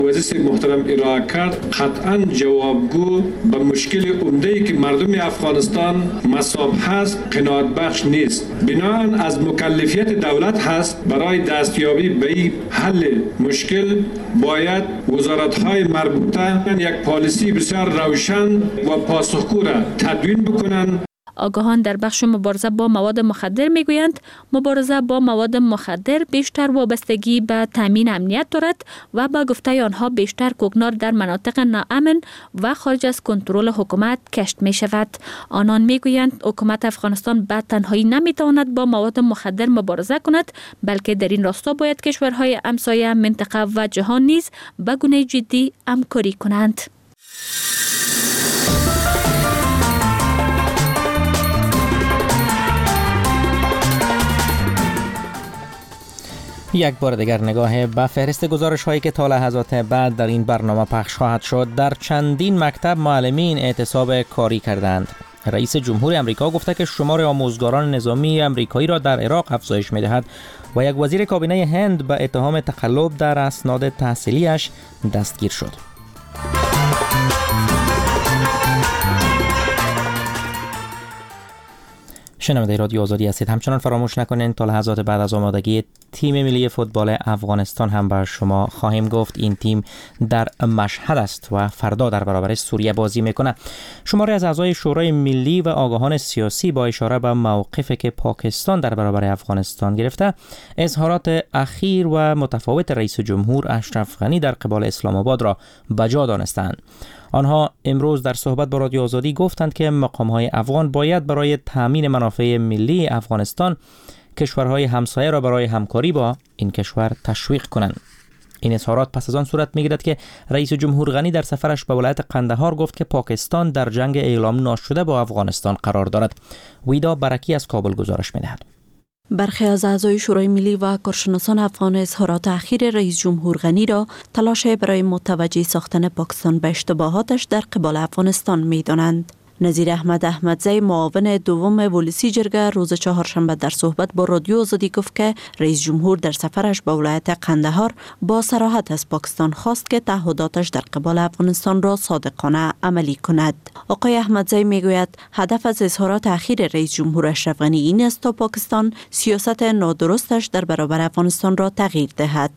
وزیر محترم ارائه کرد قطعا جوابگو به مشکل عمده‌ای که مردم افغانستان مصاب هست قناعت بخش نیست. بنابراین از مکلفیت دولت هست برای دستیابی به این حل مشکل باید وزارت‌های مربوطه یک پالیسی بسیار روشن و پاسخگو را تدوین بکنند. آگاهان در بخش مبارزه با مواد مخدر میگویند مبارزه با مواد مخدر بیشتر وابستگی به تامین امنیت دارد و با گفته آنها بیشتر کوکنار در مناطق ناامن و خارج از کنترل حکومت کشت می شود. آنان میگویند حکومت افغانستان به تنهایی نمیتواند با مواد مخدر مبارزه کند، بلکه در این راستا باید کشورهای همسایه، منطقه و جهان نیز به گونه جدی همکاری کنند. یک بار دیگر نگاه به فهرست گزارش هایی که تا لحظات بعد در این برنامه پخش خواهد شد. در چندین مکتب معلمین اعتصاب کاری کردند. رئیس جمهور امریکا گفته که شمار آموزگاران نظامی امریکایی را در عراق افزایش می‌دهد و یک وزیر کابینه هند به اتهام تقلب در اسناد تحصیلیش دستگیر شد. شنونده رادیو آزادی هستید. همچنان فراموش نکنید تا لحظات بعد از آمادگی تیم ملی فوتبال افغانستان هم به شما خواهیم گفت. این تیم در مشهد است و فردا در برابر سوریه بازی میکنه. شماری از اعضای شورای ملی و آگاهان سیاسی با اشاره به موقفی که پاکستان در برابر افغانستان گرفته، اظهارات اخیر و متفاوت رئیس جمهور اشرف غنی در قبال اسلام آباد را بجا دانستند. آنها امروز در صحبت با رادیو آزادی گفتند که مقام‌های افغان باید برای تامین منافع ملی افغانستان کشورهای همسایه را برای همکاری با این کشور تشویق کنند. این اظهارات پس از آن صورت می‌گیرد که رئیس جمهور غنی در سفرش به ولایت قندهار گفت که پاکستان در جنگ اعلام ناشده با افغانستان قرار دارد. ویدا برکی از کابل گزارش می‌دهد. برخی از اعضای شورای ملی و کارشناسان افغان اظهارات اخیر رئیس جمهور غنی را تلاش برای متوجه ساختن پاکستان به اشتباهاتش در قبال افغانستان می‌دانند. نظیر احمد احمدزی معاون دوم ولسی جرگه روز چهارشنبه در صحبت با رادیو آزادی گفت که رئیس جمهور در سفرش به ولایت قندهار با صراحت از پاکستان خواست که تعهداتش در قبال افغانستان را صادقانه عملی کند. آقای احمدزی میگوید هدف از اظهارات اخیر رئیس جمهور اشرف غنی این است تا پاکستان سیاست نادرستش در برابر افغانستان را تغییر دهد.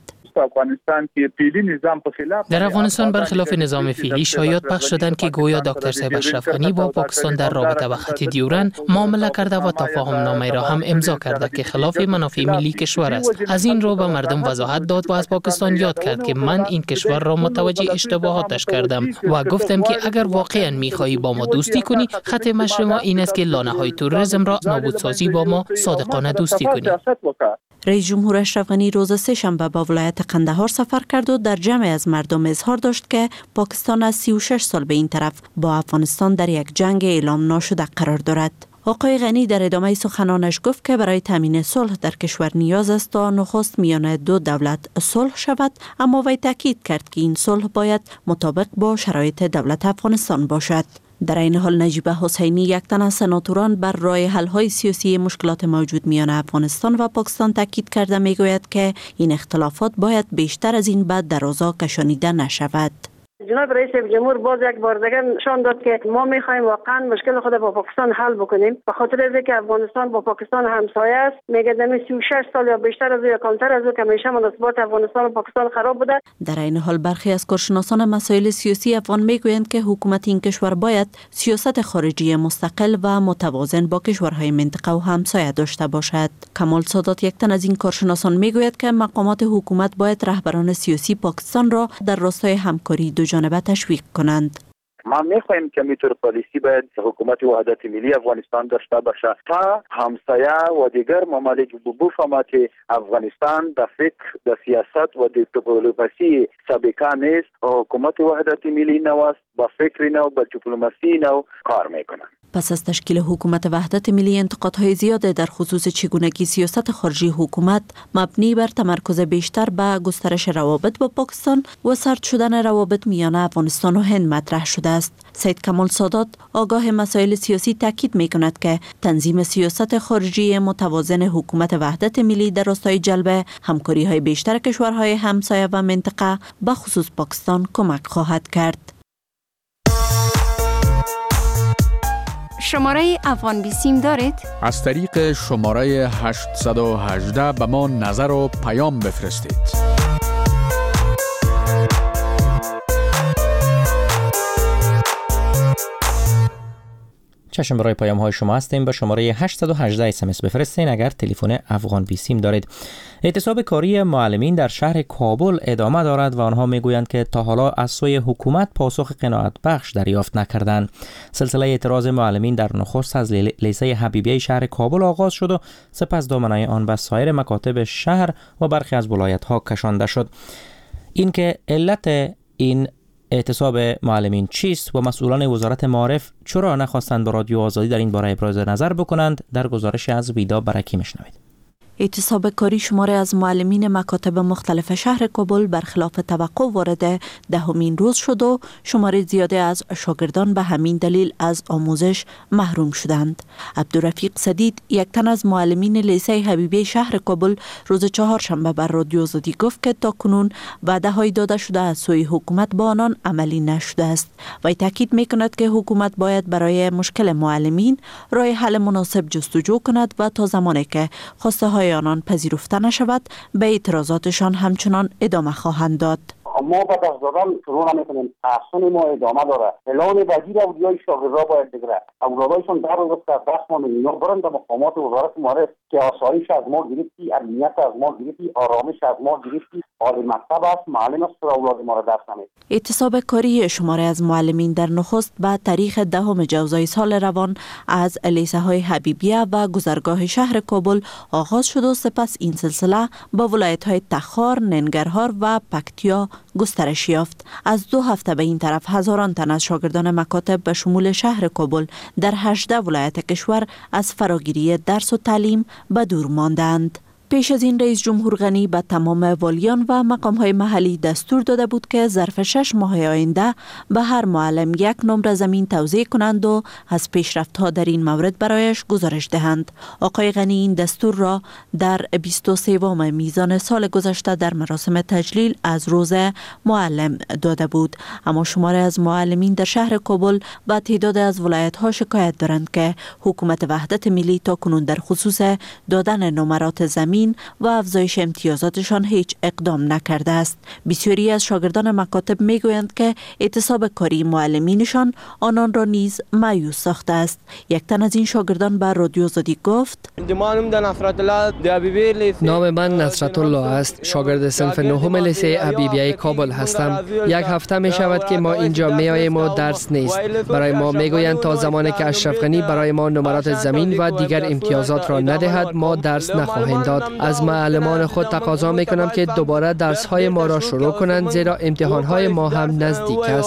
در افغانستان برخلاف نظام فعلی شایعات پخش شدند که گویا دکتر صاحب اشرف غنی با پاکستان در رابطه به خط دیورن معامله کرده و تفاهم نامه را هم امضا کرده که خلاف منافع ملی کشور است. از این رو به مردم وضاحت داد و از پاکستان یاد کرد که من این کشور را متوجه اشتباهاتش کردم و گفتم که اگر واقعا می‌خواهی با ما دوستی کنی، خط مشی ما این است که لانه‌های تروریسم را نابودسازی با ما صادقانه دوستی کنی. رئیس جمهور اشرف غنی روز سه‌شنبه به ولایت قندهار سفر کرد و در جمع از مردم اظهار داشت که پاکستان از 36 سال به این طرف با افغانستان در یک جنگ اعلام ناشده قرار دارد. آقای غنی در ادامه سخنانش گفت که برای تامین صلح در کشور نیاز است تا نخست میان دو دولت صلح شود، اما وی تاکید کرد که این صلح باید مطابق با شرایط دولت افغانستان باشد. در این حال نجیب حسینی یک تن از سناتوران بر راه حل‌های سیاسی مشکلات موجود میان افغانستان و پاکستان تاکید کرده میگوید که این اختلافات باید بیشتر از این به درازا کشانیده نشود. جناب رئیس جمهور باز یک بار دیگر نشان داد که ما می‌خوایم واقعا مشکل خود با پاکستان حل بکنیم، به خاطر اینکه افغانستان با پاکستان همسایه است. میگه در 36 سال یا بیشتر از یا کمتر از که همیشه مناسبات افغانستان و پاکستان خراب بوده. در این حال برخی از کارشناسان مسائل سیاسی افغان میگویند که حکومت این کشور باید سیاست خارجی مستقل و متوازن با کشورهای منطقه و همسایه داشته باشد. کمال سادات یک تن از این کارشناسان میگوید که مقامات حکومت باید رهبران سیاسی پاکستان را در راستای همکاری دو جانبه تشویق کنند. ما میخواهیم که میتور پالیسی باید حکومت وحدت ملی افغانستان داشته باشه تا همسایه و دیگر ممالک بفهمند که افغانستان در فکر، در سیاست و دیپلماسی سابقه نیست. حکومت وحدت ملی نو است، با فکر نو، با دیپلماسی نو کار میکنند. پس از تشکیل حکومت وحدت ملی انتقادهای زیاد در خصوص چگونگی سیاست خارجی حکومت مبنی بر تمرکز بیشتر به گسترش روابط با پاکستان و سرد شدن روابط میان افغانستان و هند مطرح شده است. سید کمال سادات آگاه مسائل سیاسی تاکید می‌کند که تنظیم سیاست خارجی متوازن حکومت وحدت ملی در راستای جلب همکاری‌های بیشتر کشورهای همسایه و منطقه به خصوص پاکستان کمک خواهد کرد. شماره افغان بیسیم دارید؟ از طریق شماره 818 به ما نظر و پیام بفرستید. چشم برای پیام های شما هستیم. به شماره 818 SMS بفرستین اگر تلفن افغان بیسیم دارید. اعتصاب کاری معلمین در شهر کابل ادامه دارد و آنها میگویند که تا حالا از سوی حکومت پاسخ قناعت بخش دریافت نکردند. سلسله اعتراض معلمین در نخست از لیسه حبیبیه شهر کابل آغاز شد و سپس دامنه آن به سایر مکاتب شهر و برخی از ولایت ها کشانده شد. اینکه علت این اعتصاب معلمین چیست و مسئولان وزارت معارف چرا نخواستند با رادیو آزادی در این باره ابراز نظر بکنند، در گزارش از ویدا برکی میشنوید. اعتصاب کاری شماره از معلمین مکاتب مختلف شهر کابل برخلاف توقع وارد 10مین روز شد و شماره زیاده از شاگردان به همین دلیل از آموزش محروم شدند. عبدالرفیق سدید، یک تن از معلمین لیسه حبیبی شهر کابل، روز چهارشنبه بر رادیو آزادی گفت که تاکنون وعده‌های داده شده از سوی حکومت با آنان عملی نشده است. وی تاکید می‌کند که حکومت باید برای مشکل معلمین راه حل مناسب جستجو کند و تا زمانی که خواسته آنان پذیرفته نشود به اعتراضاتشان همچنان ادامه خواهند داد. ما به دست دادن شروع نمی‌کنیم. تحصیل ما ادامه داره. اعلان وزیر اولیای شاگردان باید بگیره. اولادایشان در روز از دست ما اینا برن به مقامات وزارت معارف که آسایش از ما گرفتی، امنیت از ما گرفتی، آرامش از ما گرفتی. عالی مکتب است، معلم است، اولاد ما را دست نمید. اعتصاب کاری شماره از معلمین در نخست به تاریخ 10 جوزای سال روان از لیسه های حبیبیه و گذرگاه شهر کابل آغاز شد و سپس این سلسله با ولایت های تخار، ننگرهار و پکتیا گسترش یافت. از 2 هفته به این طرف هزاران تن از شاگردان مکاتب به شمول شهر کابل در 18 ولایت کشور از فراگیری درس و تعلیم به دور ماندند. پیش از این رئیس جمهور غنی به تمام والیان و مقام‌های محلی دستور داده بود که ظرف 6 ماه آینده به هر معلم 1 نمره زمین توزیع کنند و از پیشرفت‌ها در این مورد برایش گزارش دهند. آقای غنی این دستور را در 23 میزان سال گذشته در مراسم تجلیل از روز معلم داده بود. اما شماره از معلمین در شهر کابل با تعداد از ولایت‌ها شکایت دارند که حکومت وحدت ملی تاکنون در خصوص دادن نمرات زمین و افزایش امتیازاتشان هیچ اقدام نکرده است. بسیاری از شاگردان مکاتب میگویند که اعتصاب کاری معلمینشان آنان را نیز مایوس ساخته است. یک تن از این شاگردان به رادیو آزادی گفت: نام من نصرت الله است. شاگرد صنف 9 لیسه حبیبیه کابل هستم. 1 هفته می شود که ما اینجا می آییم و درس نیست. برای ما میگویند تا زمانی که اشرف غنی برای ما نمرات زمین و دیگر امتیازات را ندهد ما درس نخواهیم داد. از معلمان خود تقاضا میکنم که دوباره درس های ما را شروع کنند، زیرا امتحان های ما هم نزدیک است.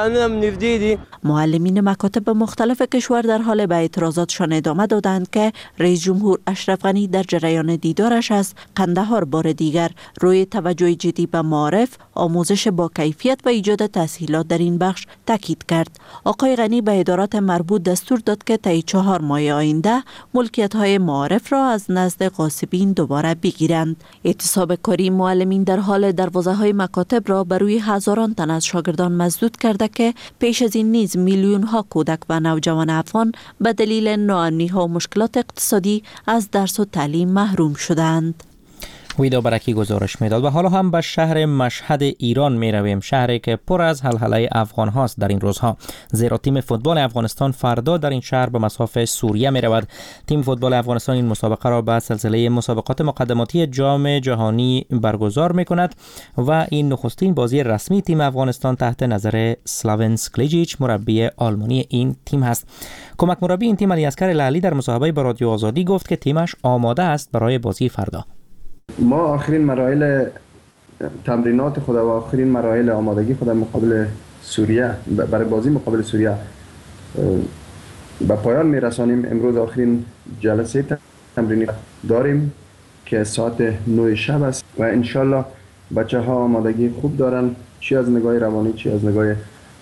معلمین مکاتب مختلف کشور در حال به اعتراضاتشان ادامه دادند که رئیس جمهور اشرف غنی در جریان دیدارش از قندهار بار دیگر روی توجه جدی به معارف، آموزش با کیفیت و ایجاد تسهیلات در این بخش تاکید کرد. آقای غنی به ادارات مربوط دستور داد که طی 4 ماه آینده ملکیت های معارف را از نزد غاصبین دوباره بگیرند. اعتصاب کاری معلمین در حال دروازه های مکاتب را بر روی هزاران تن از شاگردان مسدود کرده که پیش از این نیز میلیون ها کودک و نوجوان افغان به دلیل ناامنی ها و مشکلات اقتصادی از درس و تعلیم محروم شدند. ویدا برکی گزارش میداد. و حالا هم به شهر مشهد ایران می رویم، شهری که پر از هلهله افغان هاست در این روزها، زیرا تیم فوتبال افغانستان فردا در این شهر به مصاف سوریه می رود. تیم فوتبال افغانستان این مسابقه را به سلسله مسابقات مقدماتی جام جهانی برگزار می کند و این نخستین بازی رسمی تیم افغانستان تحت نظر سلاون سکلیجیچ مربی آلمانی این تیم هست. کمک مربی این تیم علیاصغر لالی در مصاحبه با رادیو آزادی گفت که تیمش آماده است برای بازی فردا. ما آخرین مراحل تمرینات خود و آخرین مراحل آمادگی خود مقابل سوریه، برای بازی مقابل سوریه به پایان میرسانیم. امروز آخرین جلسه تمرینی داریم که ساعت 9 شب است و انشالله بچه ها آمادگی خوب دارن، چی از نگاه روانی چی از نگاه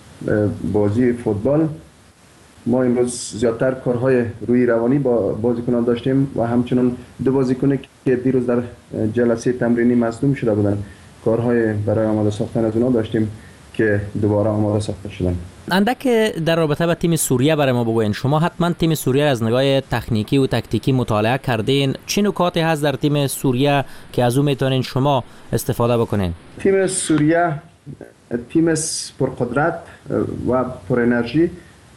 بازی فوتبال. ما امروز زیادتر کارهای روی روانی با بازیکنان داشتیم و همچنان دو بازیکن که دیروز در جلسه تمرینی مصدوم شده بودن، کارهای برای آماده ساختن از اونا داشتیم که دوباره آماده ساخته شدن. اندک در رابطه با تیم سوریه برای ما بگوین. شما حتما تیم سوریه از نگاه تکنیکی و تاکتیکی مطالعه کردین. چه نکاتی هست در تیم سوریه که از اون میتونین شما استفاده بکنین؟ تیم سوریه تیم پرقدرت و پر انرژی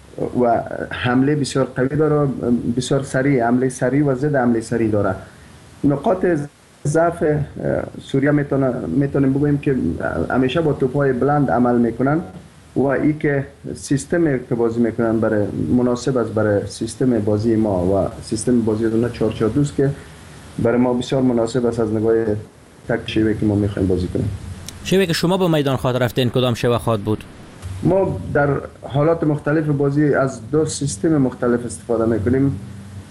و حمله بسیار قوی داره، بسیار سریع، حمله سریع و ضد حمله سریع داره. نقاط ضعف سوریه میتونیم بگوییم که همیشه با توپ‌های بلند عمل میکنن و ای که سیستم که بازی میکنن برای مناسب است برای سیستم بازی ما و سیستم بازی اونها 4-4-2 که برای ما بسیار مناسب است از نگاه تکتیکی که ما میخوایم بازی کنیم. شیوه که شما به میدان خواهد رفتین کدام شیوه خواهد بود؟ ما در حالات مختلف بازی از دو سیستم مختلف استفاده میکنیم.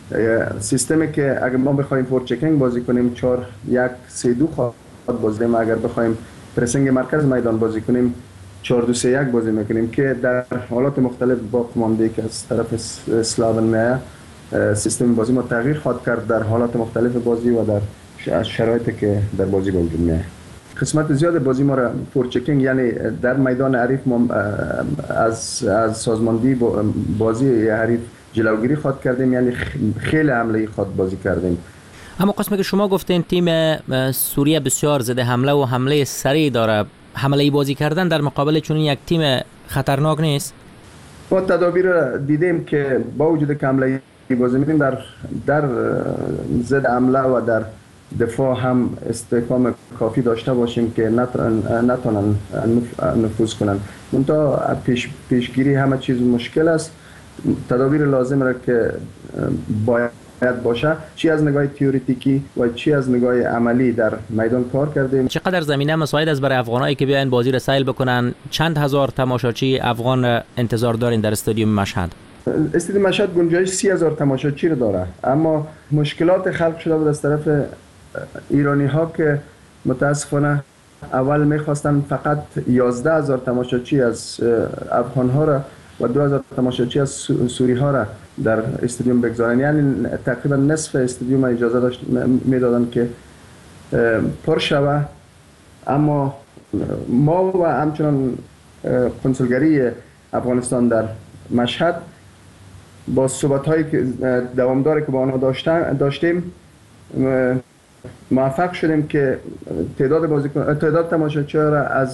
سیستمی که اگر ما بخوایم فورچکینگ بازی کنیم 4-1-3-2 خواهد بازی کنیم. اگر بخوایم پرسینگ مرکز میدان بازی کنیم 4-2-3-1 بازی میکنیم که در حالات مختلف با کمانده که از طرف اسلاون میه سیستم بازی ما تغییر خواهد کرد در حالات مختلف بازی و در شرایطی که در بازی به وجود میه. قسمت زیاد بازی ما را فورچکینگ یعنی در میدان حریف ما از سازماندهی بازی حریف جلوگیری خواهد کردیم، یعنی خیلی حمله خواهد بازی کردیم. اما قسمی که شما گفتین تیم سوریه بسیار ضد حمله و حمله سریع داره، حمله بازی کردن در مقابل چون یک تیم خطرناک نیست؟ ما تدابیر را دیدیم که با وجود که حمله بازی می‌کنیم در ضد حمله و در دفاع هم استحکام کافی داشته باشیم که نتونن نفوذ کنن. منتها پیشگیری همه چیز مشکل است. تدابیر لازم را که باید باشه چی از نگاه تئوریکی و چی از نگاه عملی در میدان کار کردیم. چقدر زمینه مساعد است برای افغانایی که بیاین بازی را سیل بکنن؟ چند هزار تماشاچی افغان انتظار دارین در استادیوم مشهد؟ استادیوم مشهد گنجایش 30,000 تماشاچی رو داره، اما مشکلات خلق شده بود از طرف ایرانی ها که متاسفانه اول میخواستن فقط 11,000 تماشاچی از افغان ها را و 2,000 تماشاچی از سوری ها را در استادیوم بگذارن، یعنی تقریبا نصف استادیوم اجازه داشت میدادن که پر شوه. اما ما و همچنان کنسولگری افغانستان در مشهد با صحبت‌های دوامداری که با آنها داشتیم موفق شدیم که تعداد تماشاچی‌ها را از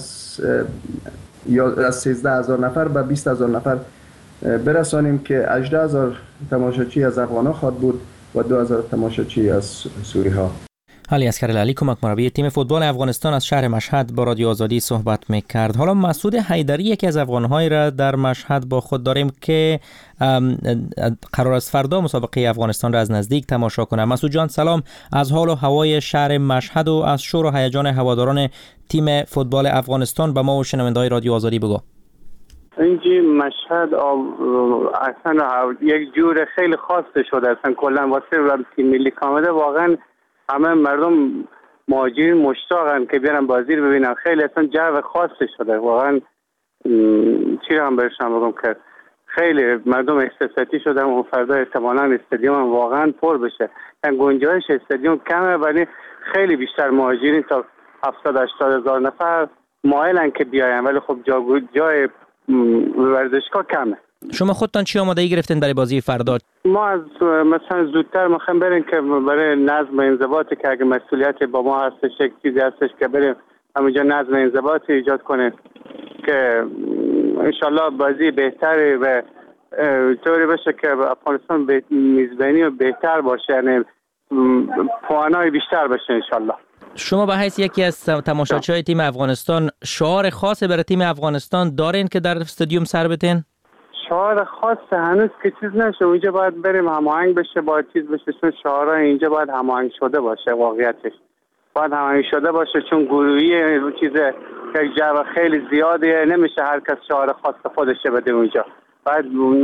13,000 نفر به 20,000 نفر برسانیم که 18,000 تماشاچی از افغان‌ها خواهد بود و 2,000 تماشاچی از سوری‌ها. علی اسکرالعلی کمک مربی تیم فوتبال افغانستان از شهر مشهد با رادیو آزادی صحبت می‌کرد. حالا مسعود حیدری یکی از افغان‌هایی را در مشهد با خود داریم که قرار است فردا مسابقه افغانستان را از نزدیک تماشا کنه. مسعود جان سلام، از حال و هوای شهر مشهد و از شور و هیجان هواداران تیم فوتبال افغانستان به ما و شنونده‌های رادیو آزادی بگو. اینجا مشهد اصلا یک جور خیلی خاص شده، اصلا کلا واسه تیم ملی کامل واقعا همه مردم مهاجرین مشتاقن که بیارن بازی رو ببینن. خیلی اصلا جو خاص شده واقعا. چی رو هم برشم بگم که خیلی مردم احساساتی شدن و فردا احتمالاً استادیوم واقعا پر بشه. گنجایش استادیوم کمه ولی خیلی بیشتر مهاجرین تا 70-80 هزار نفر مایلن که بیاین، ولی خب جای ورزشگاه کمه. شما خودتان چی آمادگی گرفتین برای بازی فردا؟ ما از مثلا زودتر میخوایم بریم که برای نظم انضباطی که اگه مسئولیت با ما هستش یک چیزی هستش که بریم همونجا نظم انضباطی ایجاد کنیم که انشالله بازی بهتری و طوری بشه که افغانستان میزبانی و بهتر باشه، یعنی پوانای بیشتر بشه انشالله. شما به حیث یکی از تماشاچی‌های تیم افغانستان شعار خاصی برای تیم افغانستان دارین که در استادیوم سر بتین؟ شعار خاص هنوز که چیز نشه، اینجا باید بریم هماهنگ بشه، باید چیز بشه، چون شعارهای اینجا باید هماهنگ شده باشه. واقعیتش باید هماهنگ شده باشه چون گروهی چیزه که جو خیلی زیاده، نمیشه هر کس شعار خاص خودش بده اونجا. باید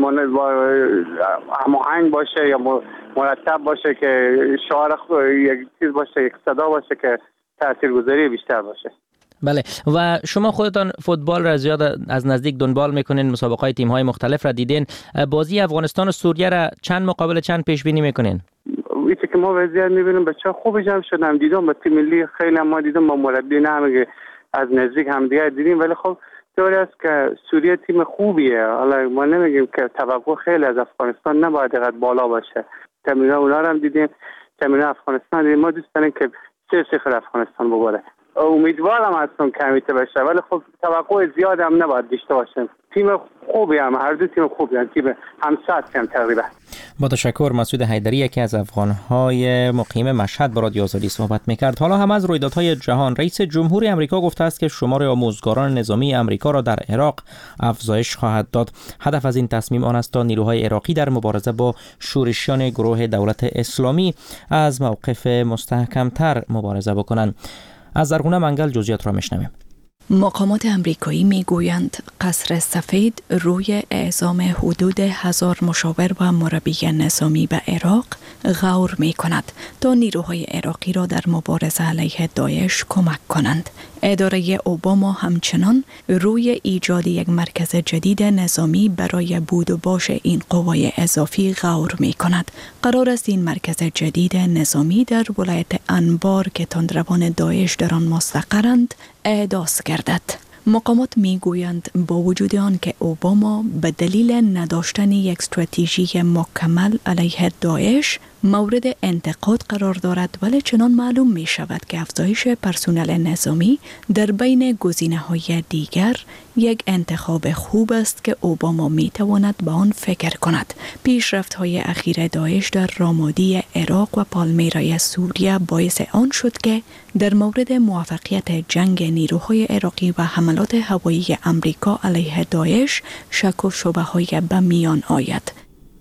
هماهنگ باشه یا مرتب باشه که شعار یک چیز باشه، یک صدا باشه که تاثیرگذاری بیشتر باشه. بله، و شما خودتان فوتبال را زیاد از نزدیک دنبال میکنین، مسابقات تیم‌های مختلف را دیدین. بازی افغانستان و سوریه را چند مقابل چند پیش بینی میکنین؟ وقتی که ما وضعیت میبینیم بچه‌ها خوب جمع شدن، دیدم با تیم ملی خیلی ما دیدم با مربی نه از نزدیک هم دیگه دیدیم، ولی خب طوری است که سوریه تیم خوبیه. حالا ما نمیگیم که توقع خیلی از افغانستان نباید اینقدر بالا باشه. تمرین اونا رو هم دیدیم، تمرین افغانستان دیدیم. ما دوست داریم که 3-0 افغانستان ببره. امیدوارم هستم کمیته بشه، ولی خب توقع زیاد هم نباید داشته باشیم. تیم خوبی هم، هر دو تیم خوبی هم، تیم همسط هم تقریبا. با تشکر. مسعود حیدری یکی از افغان‌های مقیم مشهد با رادیو آزادی صحبت می‌کرد. حالا هم از رویدادهای جهان. رئیس جمهوری آمریکا گفته است که شمار آموزگاران نظامی آمریکا را در عراق افزایش خواهد داد. هدف از این تصمیم آن است تا نیروهای عراقی در مبارزه با شورشیان گروه دولت اسلامی از موقف مستحکم‌تر مبارزه بکنند. از زرغونه منگل جزئیات را میشنویم. مقامات امریکایی میگویند قصر سفید روی اعزام حدود 1000 مشاور و مربی نظامی به عراق غور می کند تا نیروهای عراقی را در مبارزه علیه داعش کمک کنند. اداره اوباما همچنان روی ایجاد یک مرکز جدید نظامی برای بود و باش این قوای اضافی غور می کند. قرار است این مرکز جدید نظامی در ولایت انبار که تندروان داعش در آن مستقرند احداث گردد. مقامات میگویند با وجود آن که اوباما به دلیل نداشتن یک استراتژی مکمل علیه داعش مورد انتقاد قرار دارد، ولی چنان معلوم می شود که افزایش پرسنل نظامی در بین گزینه‌های دیگر یک انتخاب خوب است که اوباما می تواند به آن فکر کند. پیشرفت‌های اخیر داعش در رامادی عراق و پالمیرای سوریه باعث آن شد که در مورد موفقیت جنگ نیروهای عراقی و حملات هوایی امریکا علیه داعش شک و شبهه‌های به میان آید.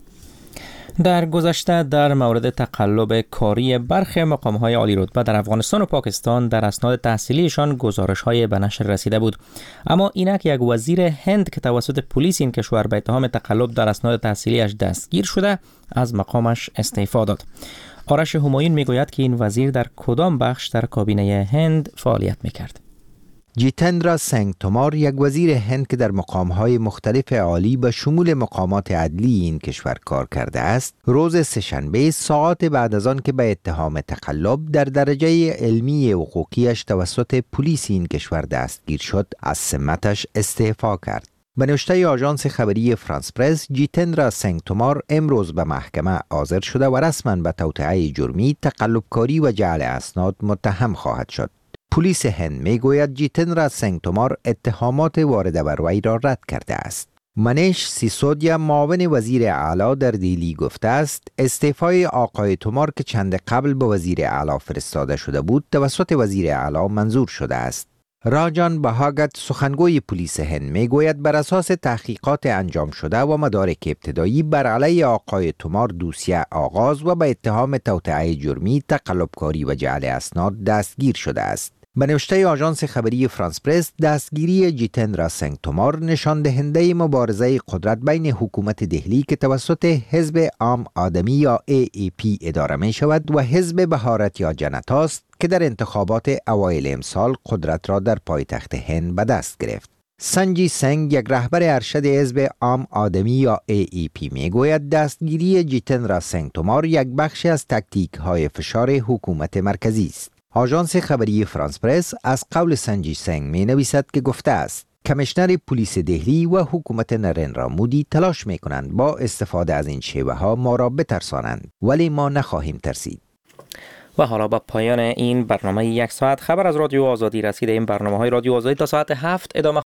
در گذشته در مورد تقلب کاری برخی مقام‌های عالی رتبه در افغانستان و پاکستان در اسناد تحصیلیشان گزارش‌های به نشر رسیده بود، اما اینک یک وزیر هند که توسط پلیس این کشور به اتهام تقلب در اسناد تحصیلیش دستگیر شده از مقامش استعفا داد. آرش همایون میگوید که این وزیر در کدام بخش در کابینه هند فعالیت میکرد. جیتندرا سنگ تومار، یک وزیر هند که در مقام‌های مختلف عالی به شمول مقامات عدلی این کشور کار کرده است، روز سه‌شنبه ساعات بعد از آن که به اتهام تقلب در درجه علمی حقوقیش توسط پلیس این کشور دستگیر شد، از سمتش استعفا کرد. به نوشته آژانس خبری فرانس پرس، جیتندرا سنگ تومار امروز به محکمه حاضر شده و رسما به توطئه جرمی، تقلبکاری و جعل اسناد متهم خواهد شد. پلیس هند میگوید جیتندرا سنگ تومار اتهامات وارده بر وی را رد کرده است. منیش سیسودیا، معاون وزیر اعلی در دیلی گفته است استعفای آقای تومار که چند قبل به وزیر اعلی فرستاده شده بود توسط وزیر اعلی منظور شده است. راجان بهاگت، سخنگوی پلیس هند میگوید بر اساس تحقیقات انجام شده و مدارک ابتدایی بر علیه آقای تومار دوسیه آغاز و به اتهام توطئه جرمی، تقلبکاری و جعل اسناد دستگیر شده است. به نوشته آژانس خبری فرانس پرس، دستگیری جیتندرا سنگ تومار نشان دهنده مبارزه قدرت بین حکومت دهلی که توسط حزب عام آدمی یا AAP اداره می شود و حزب بهارت یا جنتا است که در انتخابات اوایل امسال قدرت را در پایتخت هند به دست گرفت. سنجی سنگ، یک رهبر ارشد حزب عام آدمی یا AAP میگوید دستگیری جیتندرا سنگ تومار یک بخش از تاکتیک های فشار حکومت مرکزی است. آژانس خبری فرانس پرس از قول سنجی سنگ می نویسد که گفته است کمیشنر پلیس دهلی و حکومت نریندرا مودی تلاش می کنند با استفاده از این شیوه ها ما را بترسانند، ولی ما نخواهیم ترسید. و حالا با پایان این برنامه یک ساعت خبر از رادیو آزادی رسید. این برنامه های رادیو آزادی تا ساعت 7 ادامه